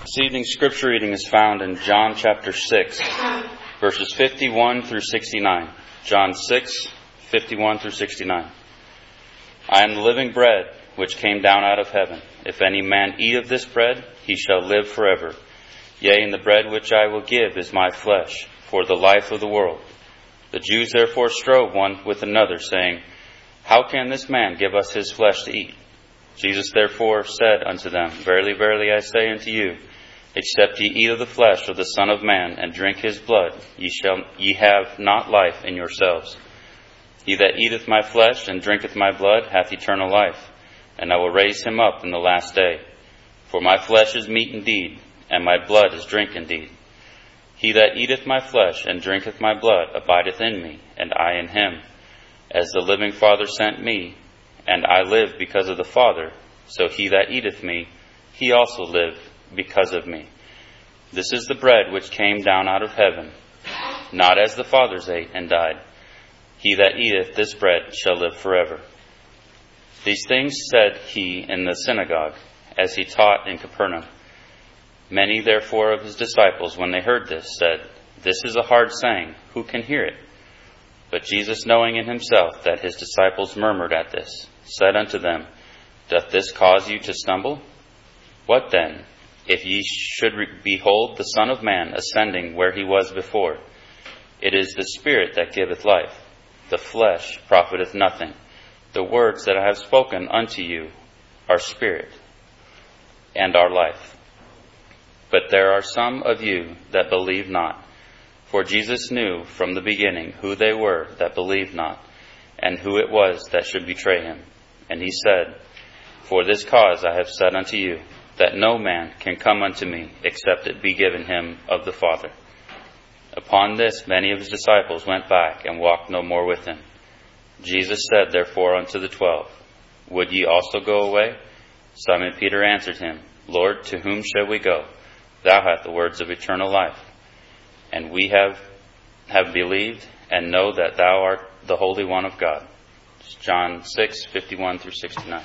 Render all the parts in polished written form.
This evening's scripture reading is found in John chapter 6, verses 51 through 69. John 6, 51 through 69. I am the living bread which came down out of heaven. If any man eat of this bread, he shall live forever. Yea, and the bread which I will give is my flesh, for the life of the world. The Jews therefore strove one with another, saying, How can this man give us his flesh to eat? Jesus therefore said unto them, Verily, verily, I say unto you, except ye eat of the flesh of the Son of Man, and drink his blood, ye have not life in yourselves. He that eateth my flesh and drinketh my blood hath eternal life, and I will raise him up in the last day. For my flesh is meat indeed, and my blood is drink indeed. He that eateth my flesh and drinketh my blood abideth in me, and I in him. As the living Father sent me, and I live because of the Father, so he that eateth me, he also liveth because of me. This is the bread which came down out of heaven, not as the fathers ate and died. He that eateth this bread shall live forever. These things said he in the synagogue, as he taught in Capernaum. Many therefore of his disciples, when they heard this, said, This is a hard saying, who can hear it? But Jesus, knowing in himself that his disciples murmured at this, said unto them, Doth this cause you to stumble? What then, if ye should behold the Son of Man ascending where he was before? It is the Spirit that giveth life. The flesh profiteth nothing. The words that I have spoken unto you are spirit and are life. But there are some of you that believe not. For Jesus knew from the beginning who they were that believed not, and who it was that should betray him. And he said, For this cause I have said unto you, that no man can come unto me, except it be given him of the Father. Upon this many of his disciples went back, and walked no more with him. Jesus said therefore unto the 12, Would ye also go away? Simon Peter answered him, Lord, to whom shall we go? Thou hast the words of eternal life. And we have believed, and know that thou art the Holy One of God. John 6, 51 through 69.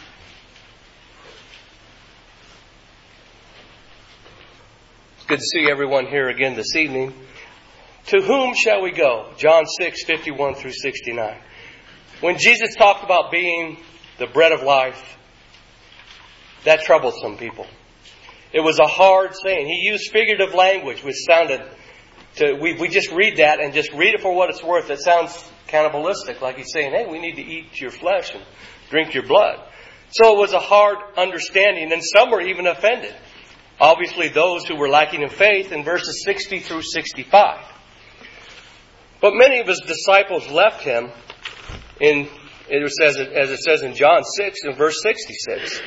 It's good to see everyone here again this evening. To whom shall we go? John 6, 51 through 69. When Jesus talked about being the bread of life, that troubled some people. It was a hard saying. He used figurative language, which sounded, we just read that and just read it for what it's worth. It sounds cannibalistic, like he's saying, hey, we need to eat your flesh and drink your blood. So it was a hard understanding, and some were even offended. Obviously, those who were lacking in faith in verses 60 through 65. But many of his disciples left him as it says in John 6 and verse 66.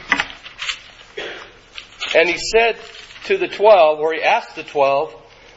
And he said to the 12, or he asked the 12,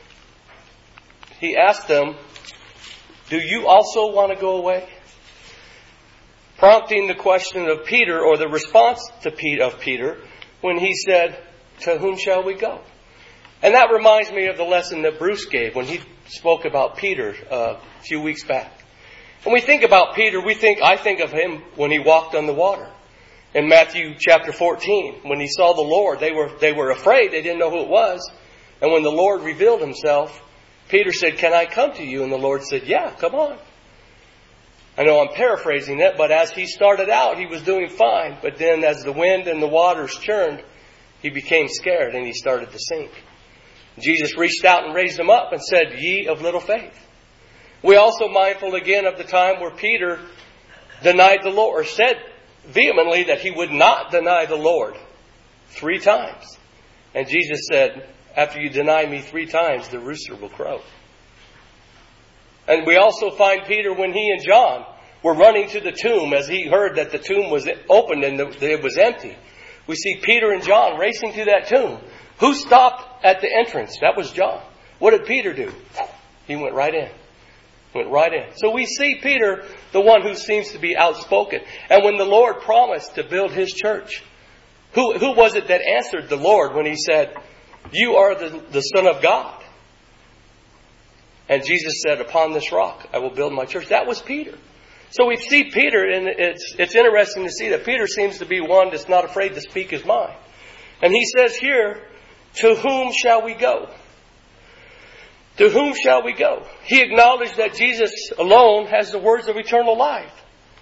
he asked them, Do you also want to go away? Prompting the question of Peter, or the response to Peter, when he said, To whom shall we go? And that reminds me of the lesson that Bruce gave when he spoke about Peter a few weeks back. When we think about Peter, I think of him when he walked on the water. In Matthew chapter 14, when he saw the Lord, they were afraid. They didn't know who it was. And when the Lord revealed himself, Peter said, Can I come to you? And the Lord said, Yeah, come on. I know I'm paraphrasing it, but as he started out, he was doing fine. But then as the wind and the waters churned, he became scared and he started to sink. Jesus reached out and raised him up and said, Ye of little faith. We also mindful again of the time where Peter denied the Lord, or said vehemently that he would not deny the Lord 3 times. And Jesus said, After you deny me 3 times, the rooster will crow. And we also find Peter when he and John were running to the tomb as he heard that the tomb was opened and it was empty. We see Peter and John racing to that tomb. Who stopped at the entrance? That was John. What did Peter do? He went right in. So we see Peter, the one who seems to be outspoken. And when the Lord promised to build his church, who was it that answered the Lord when he said, You are the Son of God? And Jesus said, Upon this rock I will build my church. That was Peter. So we see Peter, and it's interesting to see that Peter seems to be one that's not afraid to speak his mind. And he says here To whom shall we go? To whom shall we go? He acknowledged that Jesus alone has the words of eternal life.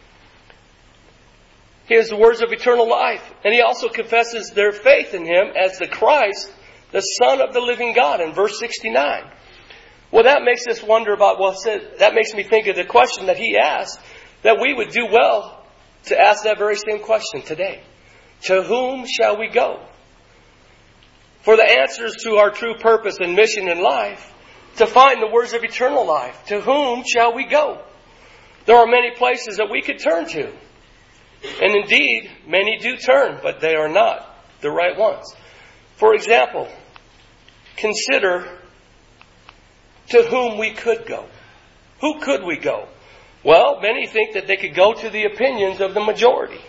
He has the words of eternal life. And he also confesses their faith in Him as the Christ, the Son of the living God, in verse 69. Well, that makes us wonder about, that makes me think of the question that he asked, that we would do well to ask that very same question today. To whom shall we go? For the answers to our true purpose and mission in life, to find the words of eternal life. To whom shall we go? There are many places that we could turn to. And indeed, many do turn, but they are not the right ones. For example, consider to whom we could go. Who could we go? Well, many think that they could go to the opinions of the majority.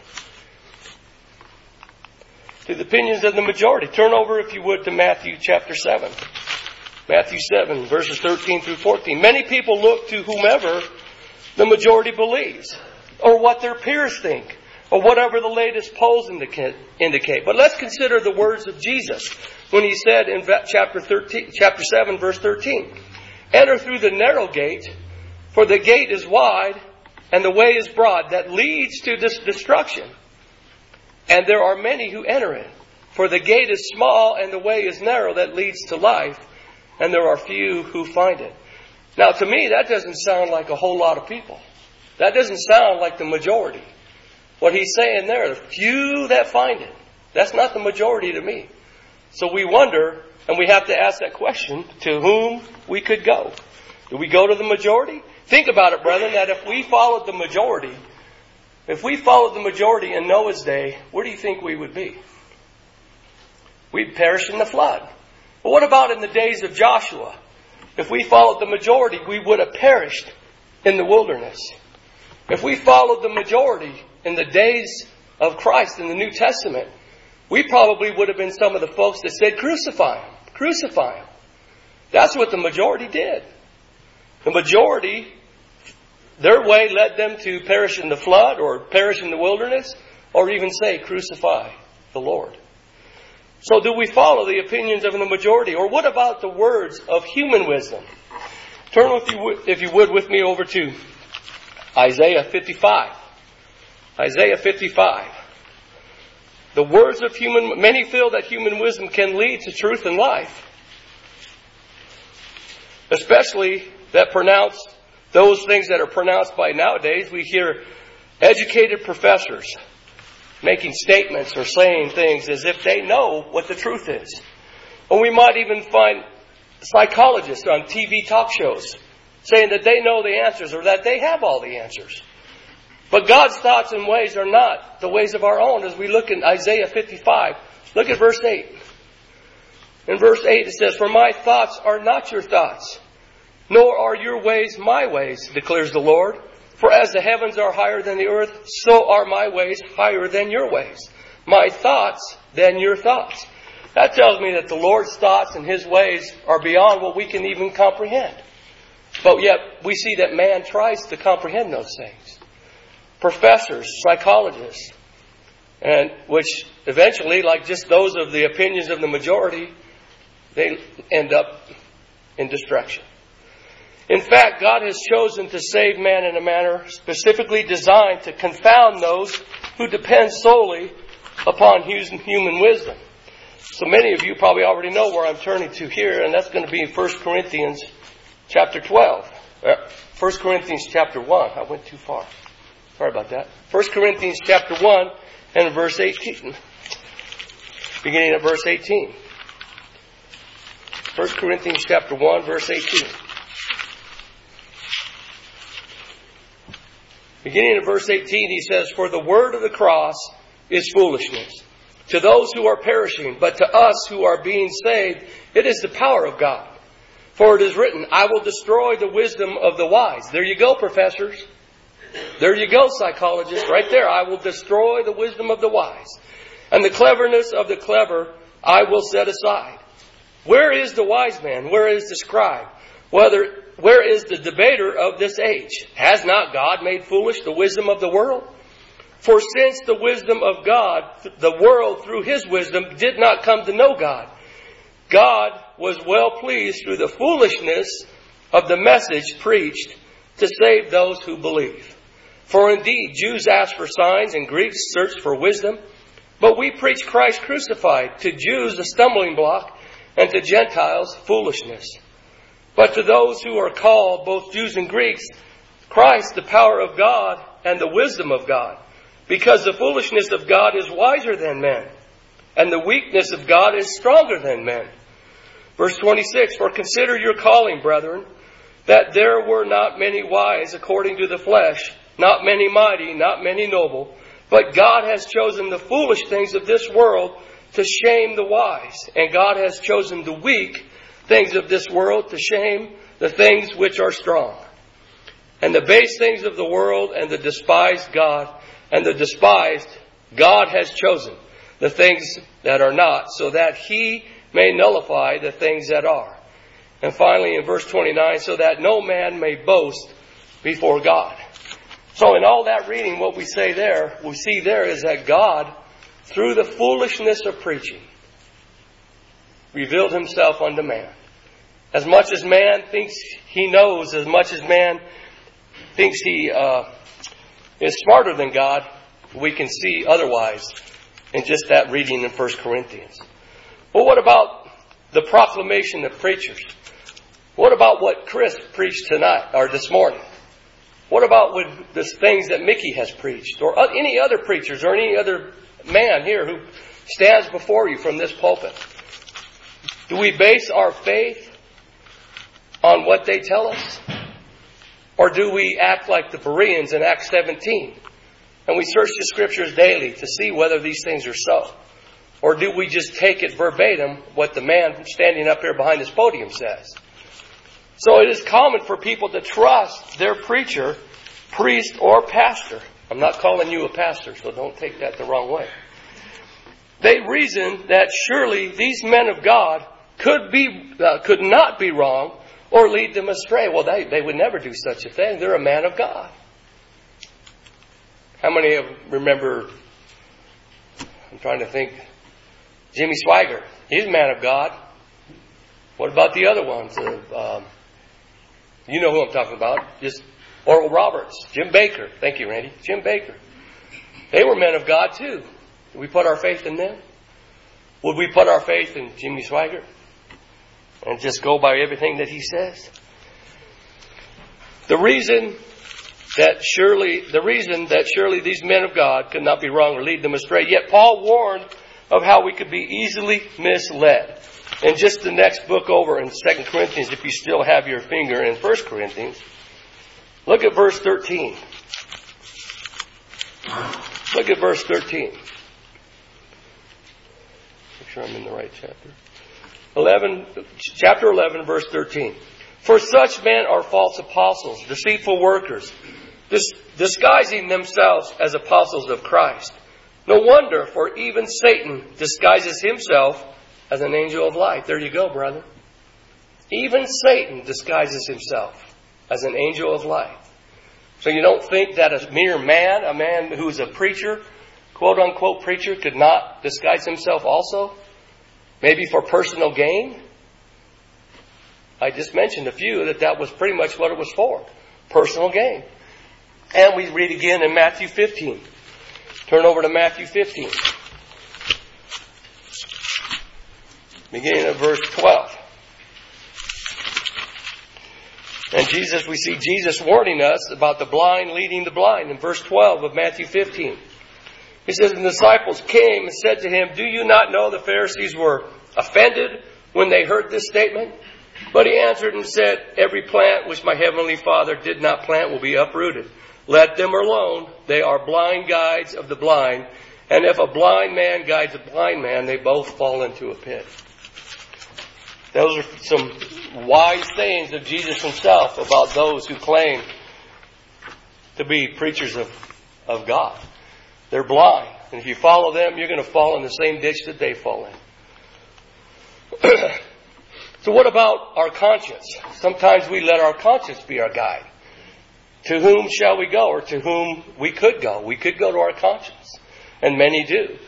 To the opinions of the majority. Turn over, if you would, to Matthew chapter 7. Matthew 7, verses 13 through 14. Many people look to whomever the majority believes, or what their peers think, or whatever the latest polls indicate. But let's consider the words of Jesus when He said in chapter 7, verse 13, Enter through the narrow gate, for the gate is wide, and the way is broad, that leads to this destruction. And there are many who enter it. For the gate is small, and the way is narrow, that leads to life, and there are few who find it. Now, to me, that doesn't sound like a whole lot of people. That doesn't sound like the majority. What He's saying there, the few that find it. That's not the majority to me. So we wonder, and we have to ask that question, to whom we could go. Do we go to the majority? Think about it, brethren, that if we followed the majority in Noah's day, where do you think we would be? We'd perish in the flood. But what about in the days of Joshua? If we followed the majority, we would have perished in the wilderness. If we followed the majority in the days of Christ in the New Testament, we probably would have been some of the folks that said, crucify Him, crucify Him. That's what the majority did. The majority, their way led them to perish in the flood or perish in the wilderness, or even say, crucify the Lord. So do we follow the opinions of the majority? Or what about the words of human wisdom? Turn, if you would, with me over to Isaiah 55. Isaiah 55. The words of many feel that human wisdom can lead to truth and life. Especially those things that are pronounced by nowadays. We hear educated professors making statements or saying things as if they know what the truth is. Or we might even find psychologists on TV talk shows saying that they know the answers or that they have all the answers. But God's thoughts and ways are not the ways of our own. As we look in Isaiah 55, look at verse 8. In verse 8 it says, For my thoughts are not your thoughts, nor are your ways my ways, declares the Lord. For as the heavens are higher than the earth, so are my ways higher than your ways. My thoughts than your thoughts. That tells me that the Lord's thoughts and His ways are beyond what we can even comprehend. But yet we see that man tries to comprehend those things. Professors, psychologists, and which eventually, like just those of the opinions of the majority, they end up in destruction. In fact, God has chosen to save man in a manner specifically designed to confound those who depend solely upon human wisdom. So many of you probably already know where I'm turning to here, and that's going to be in 1 Corinthians chapter 12. 1 Corinthians chapter 1. I went too far. Sorry about that. 1 Corinthians chapter 1 and verse 18. Beginning at verse 18. 1 Corinthians chapter 1, verse 18. Beginning at verse 18, he says, For the word of the cross is foolishness to those who are perishing, but to us who are being saved, it is the power of God. For it is written, I will destroy the wisdom of the wise. There you go, professors. There you go, psychologists. Right there. I will destroy the wisdom of the wise. And the cleverness of the clever I will set aside. Where is the wise man? Where is the scribe? Where is the debater of this age? Has not God made foolish the wisdom of the world? For since the wisdom of God, the world through His wisdom did not come to know God. God was well pleased through the foolishness of the message preached to save those who believe. For indeed, Jews ask for signs and Greeks search for wisdom, but we preach Christ crucified, to Jews a stumbling block, and to Gentiles foolishness. But to those who are called, both Jews and Greeks, Christ the power of God and the wisdom of God, because the foolishness of God is wiser than men, and the weakness of God is stronger than men. Verse 26, for consider your calling, brethren, that there were not many wise according to the flesh, not many mighty, not many noble, but God has chosen the foolish things of this world to shame the wise, and God has chosen the weak things of this world to shame the things which are strong. And the base things of the world and the despised God, and the despised God has chosen, the things that are not, so that He may nullify the things that are. And finally in verse 29, so that no man may boast before God. So in all that reading, what we see there is that God, through the foolishness of preaching, revealed Himself unto man. As much as man thinks he knows, as much as man thinks he is smarter than God, we can see otherwise in just that reading in 1 Corinthians. Well, what about the proclamation of preachers? What about what Chris preached tonight or this morning? What about with the things that Mickey has preached, or any other preachers, or any other man here who stands before you from this pulpit? Do we base our faith on what they tell us? Or do we act like the Bereans in Acts 17? And we search the Scriptures daily to see whether these things are so. Or do we just take it verbatim, what the man standing up here behind this podium says? So it is common for people to trust their preacher, priest, or pastor. I'm not calling you a pastor, so don't take that the wrong way. They reason that surely these men of God could not be wrong or lead them astray. Well, they would never do such a thing. They're a man of God. How many of you remember, I'm trying to think, Jimmy Swaggart? He's a man of God. What about the other ones? You know who I'm talking about. Just Oral Roberts, Jim Baker. Thank you, Randy. Jim Baker. They were men of God too. Did we put our faith in them? Would we put our faith in Jimmy Swaggart and just go by everything that he says? The reason that surely these men of God could not be wrong or lead them astray. Yet Paul warned of how we could be easily misled. In just the next book over in 2 Corinthians, if you still have your finger in 1 Corinthians, look at verse 13. Look at verse 13. Make sure I'm in the right chapter. Chapter 11, verse 13. For such men are false apostles, deceitful workers, disguising themselves as apostles of Christ. No wonder, for even Satan disguises himself as an angel of light. There you go, brother. Even Satan disguises himself as an angel of light. So you don't think that a mere man, a man who's a preacher, quote unquote preacher, could not disguise himself also? Maybe for personal gain? I just mentioned a few that was pretty much what it was for. Personal gain. And we read again in Matthew 15. Turn over to Matthew 15. Beginning at verse 12. And we see Jesus warning us about the blind leading the blind in verse 12 of Matthew 15. He says, the disciples came and said to him, do you not know the Pharisees were offended when they heard this statement? But he answered and said, every plant which my heavenly Father did not plant will be uprooted. Let them alone. They are blind guides of the blind. And if a blind man guides a blind man, they both fall into a pit. Those are some wise sayings of Jesus himself about those who claim to be preachers of God. They're blind. And if you follow them, you're going to fall in the same ditch that they fall in. So what about our conscience? Sometimes we let our conscience be our guide. To whom shall we go, or to whom we could go? We could go to our conscience. And many do.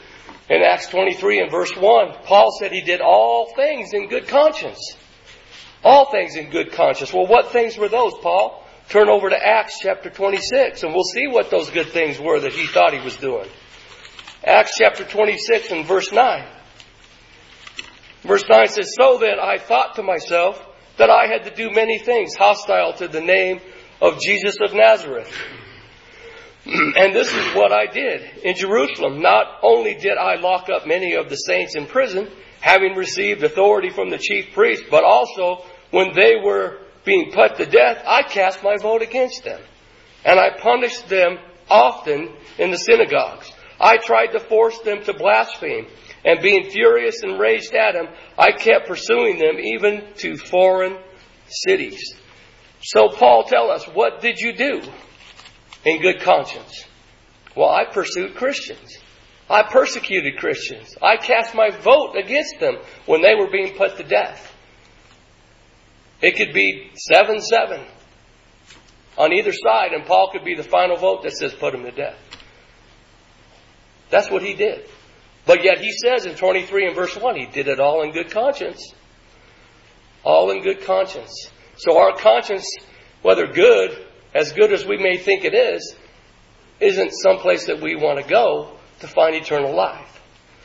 In Acts 23 and verse 1, Paul said he did all things in good conscience. All things in good conscience. Well, what things were those, Paul? Turn over to Acts chapter 26 and we'll see what those good things were that he thought he was doing. Acts chapter 26 and verse 9. Verse 9 says, "So then I thought to myself that I had to do many things hostile to the name of Jesus of Nazareth. And this is what I did in Jerusalem. Not only did I lock up many of the saints in prison, having received authority from the chief priests, but also when they were being put to death, I cast my vote against them. And I punished them often in the synagogues. I tried to force them to blaspheme. And being furious and raged at them, I kept pursuing them even to foreign cities." So Paul, tell us, what did you do in good conscience? Well, I pursued Christians. I persecuted Christians. I cast my vote against them when they were being put to death. It could be 7-7 on either side, and Paul could be the final vote that says put them to death. That's what he did. But yet he says in 23 and verse 1, he did it all in good conscience. All in good conscience. So our conscience, whether good as we may think it is, isn't someplace that we want to go to find eternal life.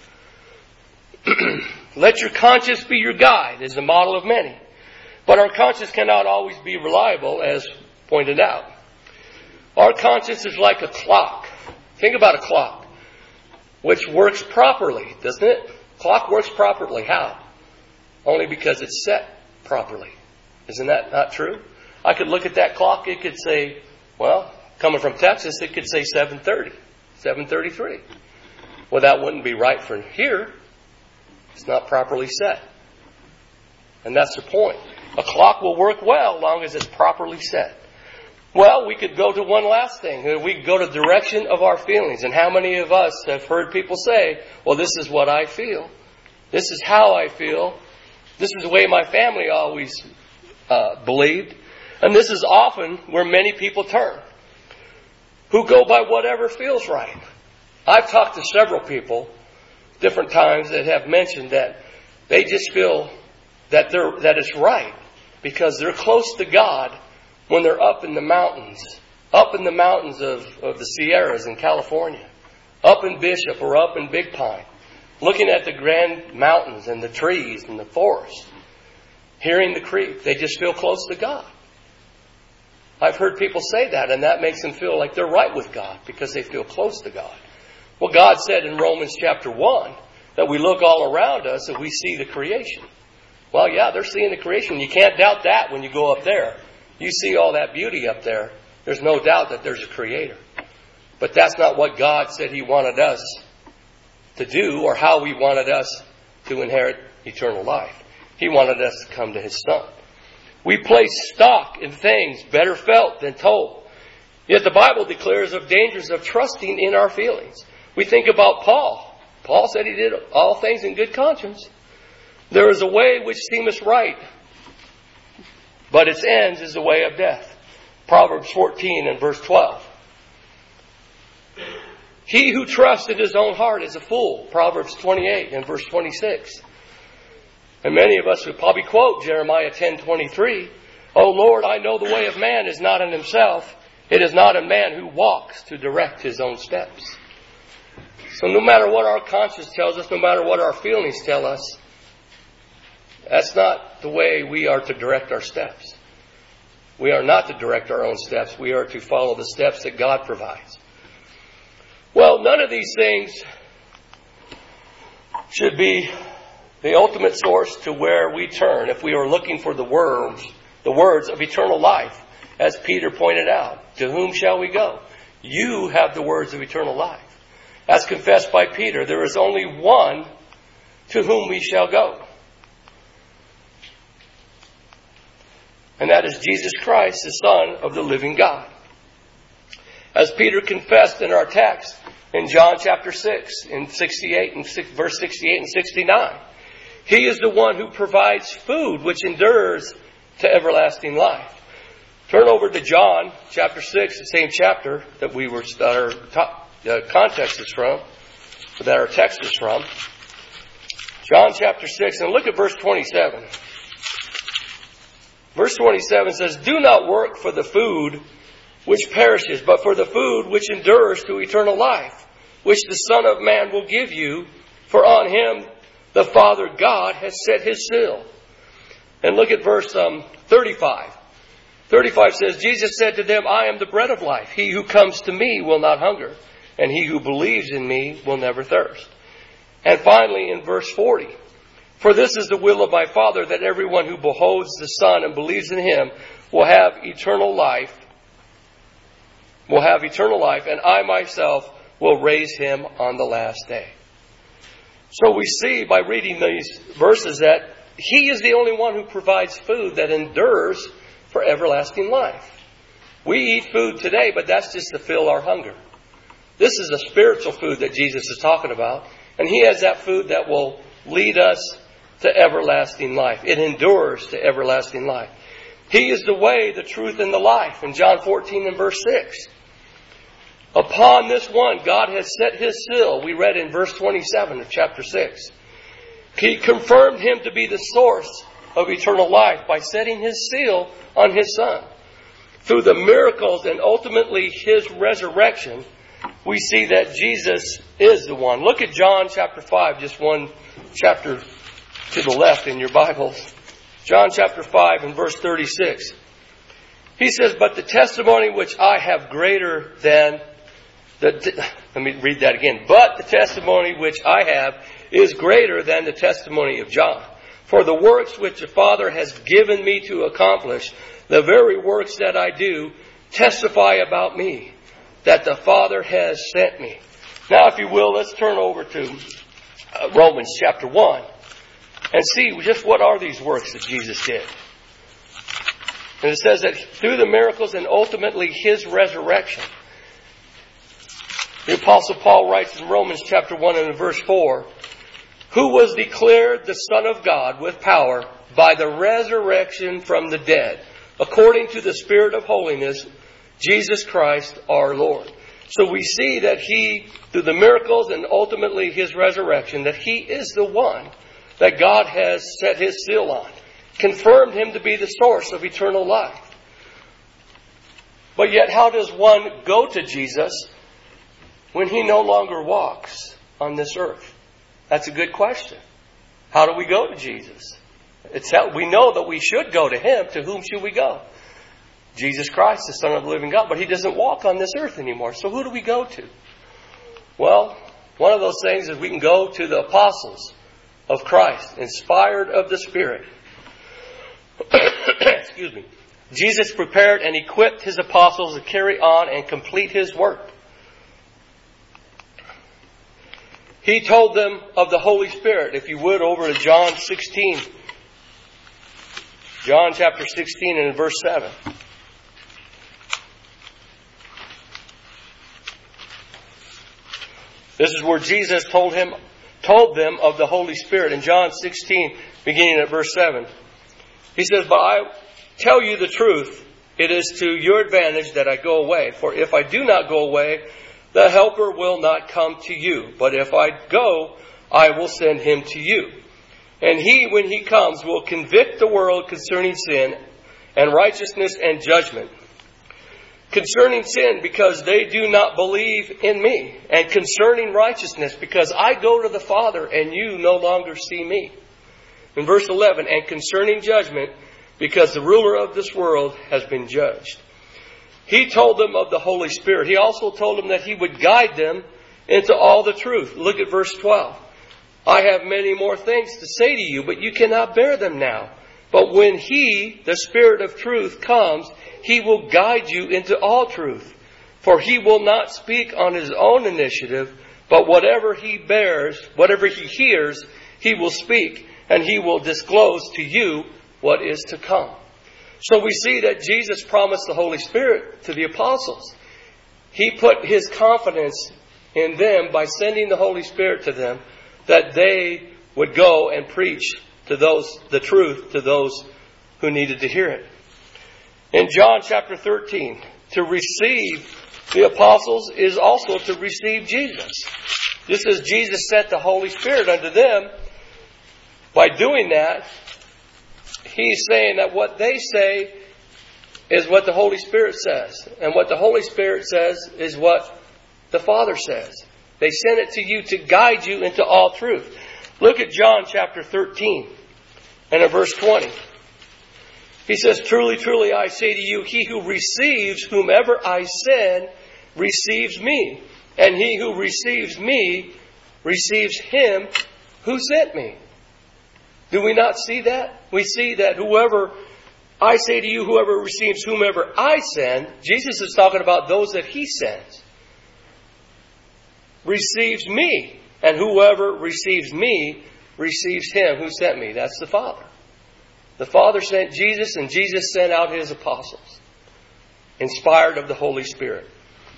Let your conscience be your guide is the model of many. But our conscience cannot always be reliable, as pointed out. Our conscience is like a clock. Think about a clock, which works properly, doesn't it? Clock works properly. How? Only because it's set properly. Isn't that not true? I could look at that clock. It could say, well, coming from Texas, it could say 7:30, 7:33. Well, that wouldn't be right for here. It's not properly set. And that's the point. A clock will work well as long as it's properly set. Well, we could go to one last thing. We could go to the direction of our feelings. And how many of us have heard people say, well, this is what I feel. This is how I feel. This is the way my family always believed. And this is often where many people turn, who go by whatever feels right. I've talked to several people different times that have mentioned that they just feel that it's right because they're close to God when they're up in the mountains of the Sierras in California, up in Bishop or up in Big Pine, looking at the grand mountains and the trees and the forest, hearing the creek. They just feel close to God. I've heard people say that, and that makes them feel like they're right with God because they feel close to God. Well, God said in Romans chapter 1 that we look all around us and we see the creation. Well, yeah, they're seeing the creation. You can't doubt that when you go up there. You see all that beauty up there. There's no doubt that there's a creator. But that's not what God said He wanted us to do or how He wanted us to inherit eternal life. He wanted us to come to His Son. We place stock in things better felt than told. Yet the Bible declares of dangers of trusting in our feelings. We think about Paul. Paul said he did all things in good conscience. There is a way which seemeth right, but its ends is the way of death. Proverbs 14 and verse 12. He who trusts in his own heart is a fool. Proverbs 28 and verse 26. And many of us would probably quote Jeremiah 10:23. O Lord, I know the way of man is not in himself. It is not a man who walks to direct his own steps. So no matter what our conscience tells us, no matter what our feelings tell us, that's not the way we are to direct our steps. We are not to direct our own steps. We are to follow the steps that God provides. Well, none of these things should be the ultimate source to where we turn if we are looking for the words of eternal life. As Peter pointed out, to whom shall we go? You have the words of eternal life. As confessed by Peter, there is only one to whom we shall go. And that is Jesus Christ, the Son of the living God. As Peter confessed in our text in John chapter 6, in 68 and verse 68 and 69, He is the one who provides food which endures to everlasting life. Turn over to John chapter 6, the same chapter that our context is from. that our text is from. John chapter 6, and look at verse 27. Verse 27 says, "Do not work for the food which perishes, but for the food which endures to eternal life, which the Son of Man will give you, for on him the Father God has set his seal." And look at verse 35. 35 says, "Jesus said to them, I am the bread of life. He who comes to me will not hunger, and he who believes in me will never thirst." And finally in verse 40, "For this is the will of my Father, that everyone who beholds the Son and believes in him will have eternal life, and I myself will raise him on the last day." So we see by reading these verses that he is the only one who provides food that endures for everlasting life. We eat food today, but that's just to fill our hunger. This is a spiritual food that Jesus is talking about, and he has that food that will lead us to everlasting life. It endures to everlasting life. He is the way, the truth, and the life. In John 14 and verse 6. Upon this one, God has set his seal. We read in verse 27 of chapter 6. He confirmed him to be the source of eternal life by setting his seal on his Son. Through the miracles and ultimately his resurrection, we see that Jesus is the one. Look at John chapter 5, just one chapter to the left in your Bibles. John chapter 5 and verse 36. He says, "But the testimony which I have greater than let me read that again. "But the testimony which I have is greater than the testimony of John. For the works which the Father has given me to accomplish, the very works that I do, testify about me, that the Father has sent me." Now, if you will, let's turn over to Romans chapter 1 and see just what are these works that Jesus did. And it says that through the miracles and ultimately his resurrection, the Apostle Paul writes in Romans chapter 1 and verse 4, "Who was declared the Son of God with power by the resurrection from the dead, according to the Spirit of holiness, Jesus Christ our Lord." So we see that he, through the miracles and ultimately his resurrection, that he is the one that God has set his seal on, confirmed him to be the source of eternal life. But yet, how does one go to Jesus when he no longer walks on this earth? That's a good question. How do we go to Jesus? We know that we should go to him. To whom should we go? Jesus Christ, the Son of the living God. But he doesn't walk on this earth anymore. So who do we go to? Well, one of those things is we can go to the apostles of Christ, inspired of the Spirit. Excuse me. Jesus prepared and equipped his apostles to carry on and complete his work. He told them of the Holy Spirit. If you would, over to John 16. John chapter 16 and verse 7. This is where Jesus told them of the Holy Spirit. In John 16, beginning at verse 7. He says, "But I tell you the truth, it is to your advantage that I go away. For if I do not go away, the Helper will not come to you. But if I go, I will send him to you. And he, when he comes, will convict the world concerning sin and righteousness and judgment. Concerning sin, because they do not believe in me. And concerning righteousness, because I go to the Father and you no longer see me." In verse 11, "And concerning judgment, because the ruler of this world has been judged." He told them of the Holy Spirit. He also told them that he would guide them into all the truth. Look at verse 12. "I have many more things to say to you, but you cannot bear them now. But when he, the Spirit of truth, comes, he will guide you into all truth. For he will not speak on his own initiative, but whatever he hears, he will speak, and he will disclose to you what is to come." So we see that Jesus promised the Holy Spirit to the apostles. He put his confidence in them by sending the Holy Spirit to them, that they would go and preach the truth to those who needed to hear it. In John chapter 13, to receive the apostles is also to receive Jesus. Just as Jesus sent the Holy Spirit unto them, by doing that, He's saying that what they say is what the Holy Spirit says. And what the Holy Spirit says is what the Father says. They sent it to you to guide you into all truth. Look at John chapter 13 and in verse 20. He says, Truly, truly, I say to you, he who receives whomever I send receives me. And he who receives me receives him who sent me. Do we not see that? We see that whoever, I say to you, whoever receives whomever I send, Jesus is talking about those that He sends, receives me. And whoever receives me receives him who sent me. That's the Father. The Father sent Jesus, and Jesus sent out His apostles, inspired of the Holy Spirit.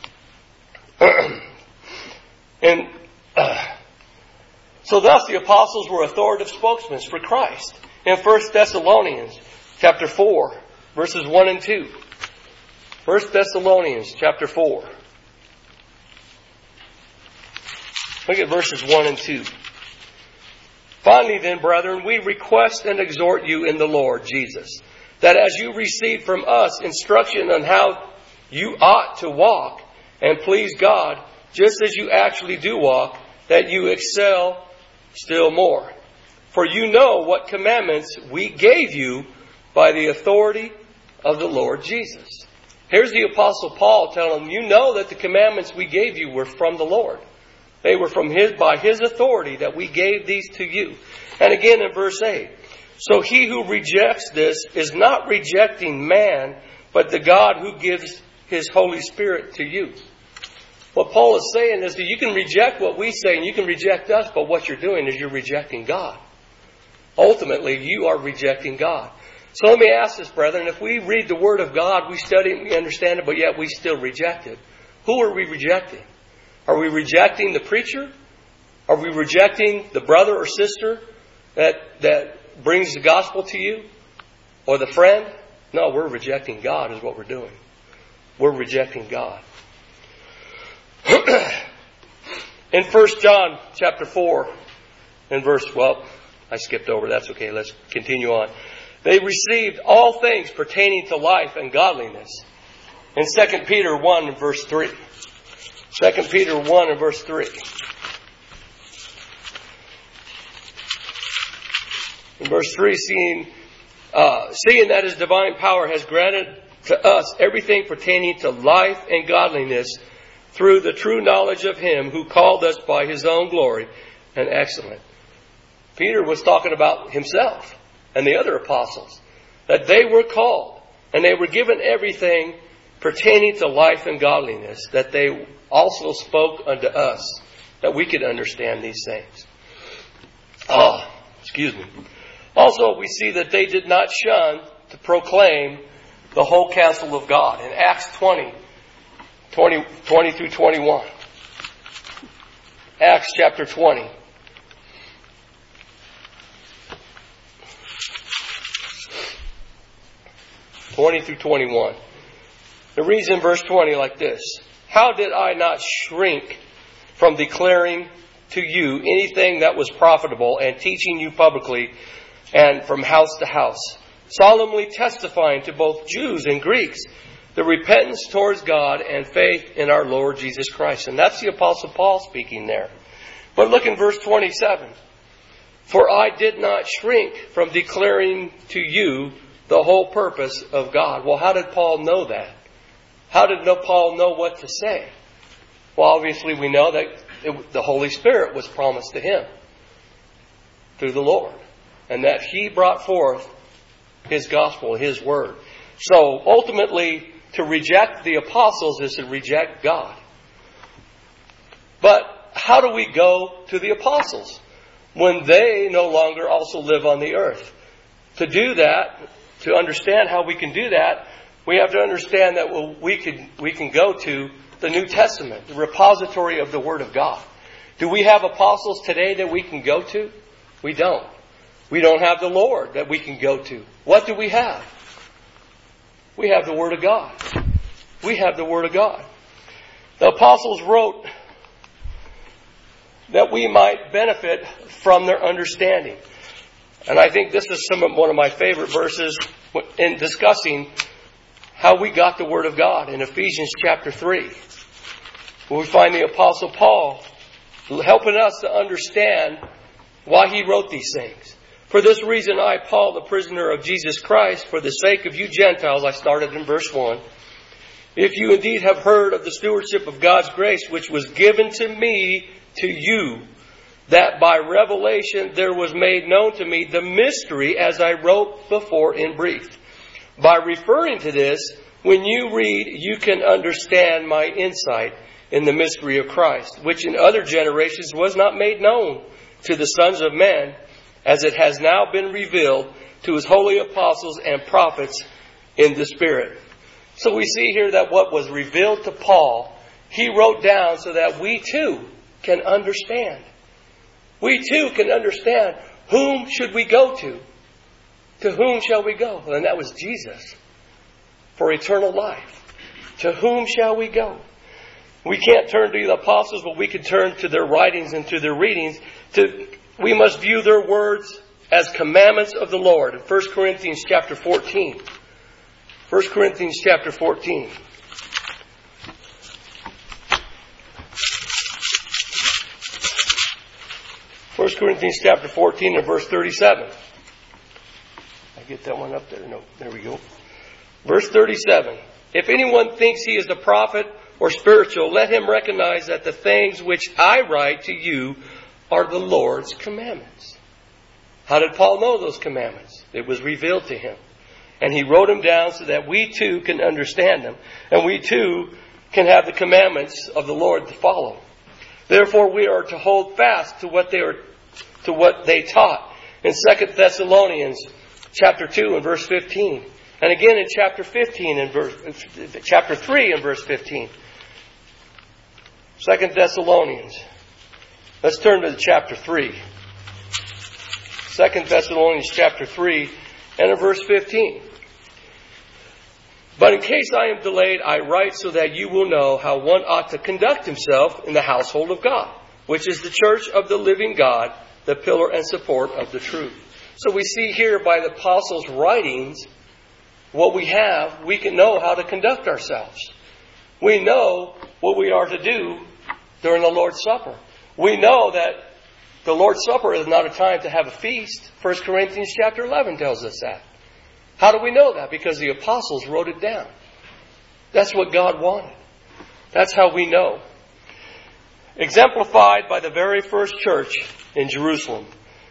So thus the apostles were authoritative spokesmen for Christ. In 1 Thessalonians chapter 4, verses 1 and 2. 1 Thessalonians chapter 4. Look at verses 1 and 2. Finally then, brethren, we request and exhort you in the Lord Jesus, that as you receive from us instruction on how you ought to walk and please God, just as you actually do walk, that you excel still more. For you know what commandments we gave you by the authority of the Lord Jesus. Here's the Apostle Paul telling them, you know that the commandments we gave you were from the Lord. They were from by His authority that we gave these to you. And again in verse 8. So he who rejects this is not rejecting man, but the God who gives His Holy Spirit to you. What Paul is saying is that you can reject what we say and you can reject us, but what you're doing is you're rejecting God. Ultimately, you are rejecting God. So let me ask this, brethren. If we read the Word of God, we study it, we understand it, but yet we still reject it. Who are we rejecting? Are we rejecting the preacher? Are we rejecting the brother or sister that brings the gospel to you? Or the friend? No, we're rejecting God is what we're doing. We're rejecting God. In 1 John chapter 4 and verse, I skipped over. That's okay. Let's continue on. They received all things pertaining to life and godliness. In 2 Peter 1 and verse 3. 2 Peter 1 and verse 3. In verse 3, seeing that His divine power has granted to us everything pertaining to life and godliness through the true knowledge of Him who called us by His own glory and excellence. Peter was talking about himself and the other apostles, that they were called and they were given everything pertaining to life and godliness, that they also spoke unto us, that we could understand these things. Also, we see that they did not shun to proclaim the whole counsel of God. In Acts 20 through 21. Acts chapter 20. Through 21. It reads in verse 20 like this. How did I not shrink from declaring to you anything that was profitable and teaching you publicly and from house to house, solemnly testifying to both Jews and Greeks the repentance towards God and faith in our Lord Jesus Christ. And that's the Apostle Paul speaking there. But look in verse 27. For I did not shrink from declaring to you the whole purpose of God. Well, how did Paul know that? How did Paul know what to say? Well, obviously we know that the Holy Spirit was promised to him through the Lord. And that He brought forth His gospel, His word. So ultimately, to reject the apostles is to reject God. But how do we go to the apostles when they no longer also live on the earth? To do that, to understand how we can do that, we have to understand that we can go to the New Testament, the repository of the Word of God. Do we have apostles today that we can go to? We don't. We don't have the Lord that we can go to. What do we have? We have the Word of God. We have the Word of God. The apostles wrote that we might benefit from their understanding. And I think this is one of my favorite verses in discussing how we got the Word of God in Ephesians chapter 3. Where we find the Apostle Paul helping us to understand why he wrote these things. For this reason I, Paul, the prisoner of Jesus Christ, for the sake of you Gentiles, I started in verse 1. If you indeed have heard of the stewardship of God's grace, which was given to me, to you, that by revelation there was made known to me the mystery as I wrote before in brief. By referring to this, when you read, you can understand my insight in the mystery of Christ, which in other generations was not made known to the sons of men, as it has now been revealed to his holy apostles and prophets in the Spirit. So we see here that what was revealed to Paul, he wrote down so that we too can understand. We too can understand whom should we go to. To whom shall we go? And that was Jesus for eternal life. To whom shall we go? We can't turn to the apostles, but we can turn to their writings and to their readings. We must view their words as commandments of the Lord. In 1 Corinthians chapter 14. 1 Corinthians chapter 14. First Corinthians chapter 14 and verse 37. I get that one up there? No, there we go. Verse 37. If anyone thinks he is a prophet or spiritual, let him recognize that the things which I write to you are the Lord's commandments. How did Paul know those commandments? It was revealed to him. And he wrote them down so that we too can understand them. And we too can have the commandments of the Lord to follow. Therefore we are to hold fast to what they taught. In 2 Thessalonians chapter 2 and verse 15. And again in chapter 15 and chapter 3 and verse 15. 2 Thessalonians. Let's turn to chapter 3. 2 Thessalonians chapter 3 and in verse 15. But in case I am delayed, I write so that you will know how one ought to conduct himself in the household of God, which is the church of the living God, the pillar and support of the truth. So we see here by the apostles' writings, what we have, we can know how to conduct ourselves. We know what we are to do during the Lord's Supper. We know that the Lord's Supper is not a time to have a feast. 1 Corinthians chapter 11 tells us that. How do we know that? Because the apostles wrote it down. That's what God wanted. That's how we know. Exemplified by the very first church in Jerusalem.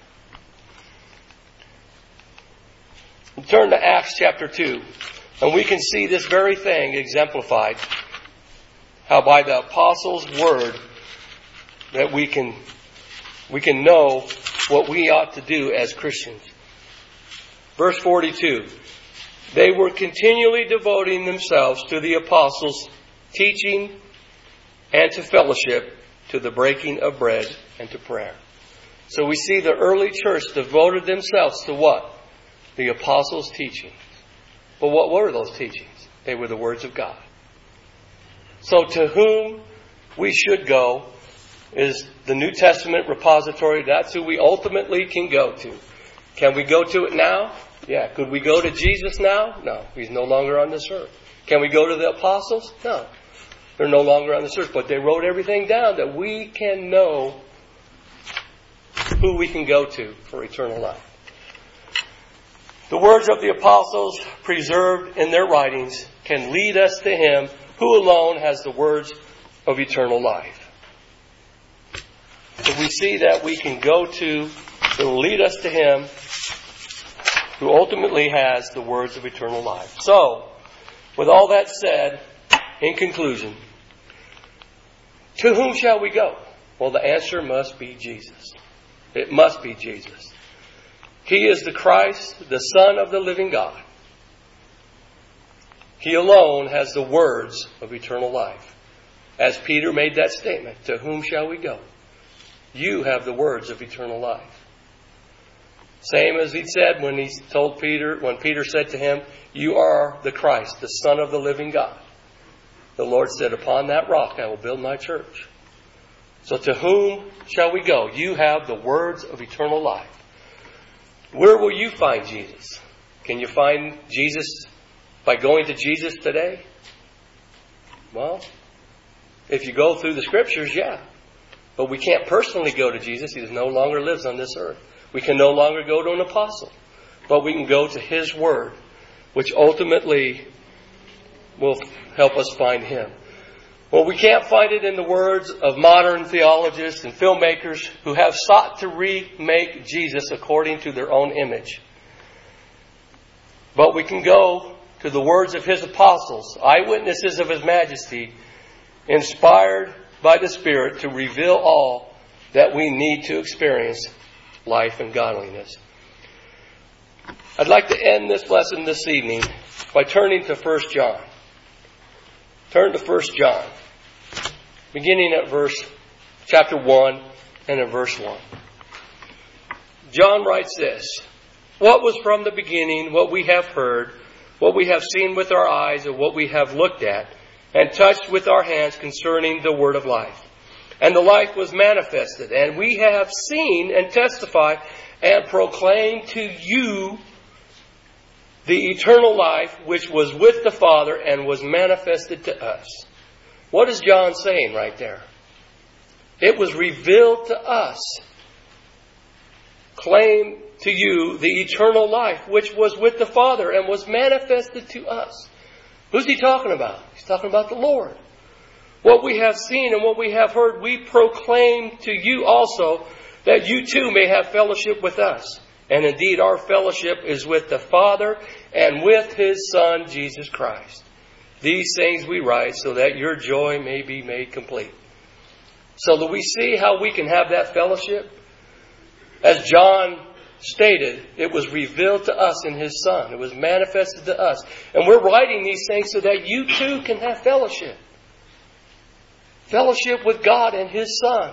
We turn to Acts chapter 2. And we can see this very thing exemplified. How by the apostles' word that we can know what we ought to do as Christians. Verse 42. They were continually devoting themselves to the apostles' teaching and to fellowship, to the breaking of bread and to prayer. So we see the early church devoted themselves to what? The apostles' teachings. But what were those teachings? They were the words of God. So to whom we should go is the New Testament repository. That's who we ultimately can go to. Can we go to it now? Yeah. Could we go to Jesus now? No. He's no longer on this earth. Can we go to the apostles? No. They're no longer on this earth. But they wrote everything down that we can know who we can go to for eternal life. The words of the apostles preserved in their writings can lead us to Him who alone has the words of eternal life. So we see that we can go to, it will lead us to Him who ultimately has the words of eternal life. So, with all that said, in conclusion, to whom shall we go? Well, the answer must be Jesus. It must be Jesus. He is the Christ, the Son of the living God. He alone has the words of eternal life. As Peter made that statement, to whom shall we go? You have the words of eternal life. Same as he said when he told Peter, when Peter said to him, you are the Christ, the Son of the living God. The Lord said, upon that rock I will build my church. So to whom shall we go? You have the words of eternal life. Where will you find Jesus? Can you find Jesus by going to Jesus today? Well, if you go through the Scriptures, yeah. But we can't personally go to Jesus. He no longer lives on this earth. We can no longer go to an apostle. But we can go to His Word, which ultimately will help us find Him. Well, we can't find it in the words of modern theologians and filmmakers who have sought to remake Jesus according to their own image. But we can go to the words of His apostles, eyewitnesses of His majesty, inspired by the Spirit to reveal all that we need to experience life and godliness. I'd like to end this lesson this evening by turning to 1 John. Turn to 1 John, beginning at chapter 1 and at verse 1. John writes this: "What was from the beginning, what we have heard, what we have seen with our eyes, and what we have looked at, and touched with our hands concerning the word of life. And the life was manifested, and we have seen and testified and proclaimed to you the eternal life which was with the Father and was manifested to us." What is John saying right there? It was revealed to us. Claim to you the eternal life which was with the Father and was manifested to us. Who's he talking about? He's talking about the Lord. What we have seen and what we have heard, we proclaim to you also, that you too may have fellowship with us. And indeed, our fellowship is with the Father and with His Son, Jesus Christ. These things we write so that your joy may be made complete. So that we see how we can have that fellowship. As John stated, it was revealed to us in His Son. It was manifested to us. And we're writing these things so that you too can have fellowship. Fellowship with God and His Son.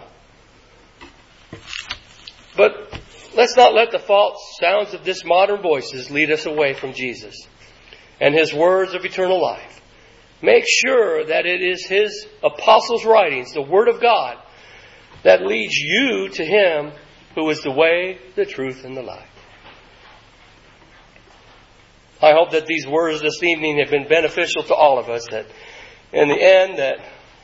But let's not let the false sounds of this modern voices lead us away from Jesus and His words of eternal life. Make sure that it is His apostles' writings, the Word of God, that leads you to Him who is the way, the truth, and the life. I hope that these words this evening have been beneficial to all of us, that in the end, that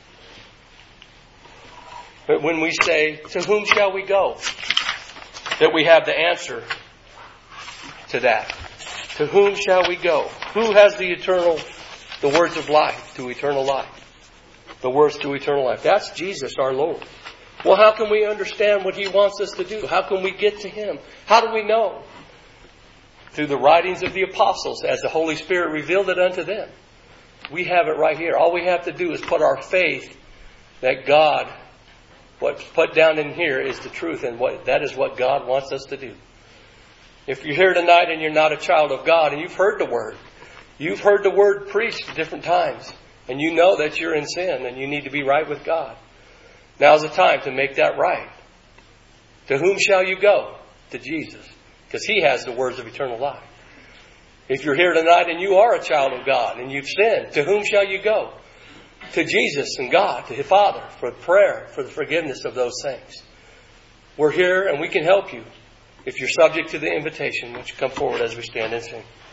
when we say, to whom shall we go? That we have the answer to that. To whom shall we go? Who has the words of life to eternal life? The words to eternal life. That's Jesus our Lord. Well, how can we understand what He wants us to do? How can we get to Him? How do we know? Through the writings of the apostles, as the Holy Spirit revealed it unto them. We have it right here. All we have to do is put our faith that God, what's put down in here is the truth, and that is what God wants us to do. If you're here tonight and you're not a child of God and you've heard the Word preached at different times, and you know that you're in sin and you need to be right with God, now's the time to make that right. To whom shall you go? To Jesus. Because He has the words of eternal life. If you're here tonight and you are a child of God and you've sinned, to whom shall you go? To Jesus and God, to His Father, for prayer, for the forgiveness of those things. We're here and we can help you. If you're subject to the invitation, won't you come forward as we stand and sing?